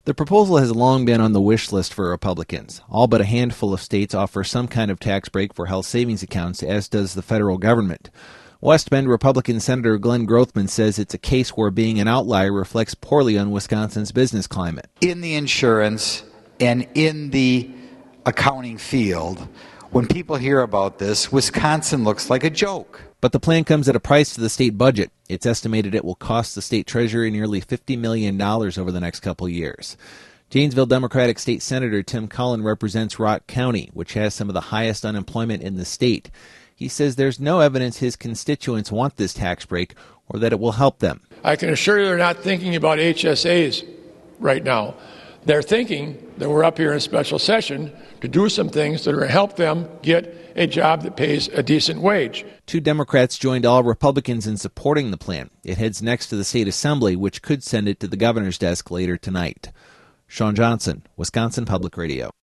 The proposal has long been on the wish list for Republicans. All but a handful of states offer some kind of tax break for health savings accounts, as does the federal government. West Bend Republican Senator Glenn Grothman says it's a case where being an outlier reflects poorly on Wisconsin's business climate. In the insurance and in the accounting field, when people hear about this, Wisconsin looks like a joke. But the plan comes at a price to the state budget. It's estimated it will cost the state treasury nearly $50 million over the next couple years. Janesville Democratic State Senator Tim Cullen represents Rock County, which has some of the highest unemployment in the state. He says there's no evidence his constituents want this tax break or that it will help them. I can assure you they're not thinking about HSAs right now. They're thinking that we're up here in a special session to do some things that are going to help them get a job that pays a decent wage. 2 Democrats joined all Republicans in supporting the plan. It heads next to the state assembly, which could send it to the governor's desk later tonight. Sean Johnson, Wisconsin Public Radio.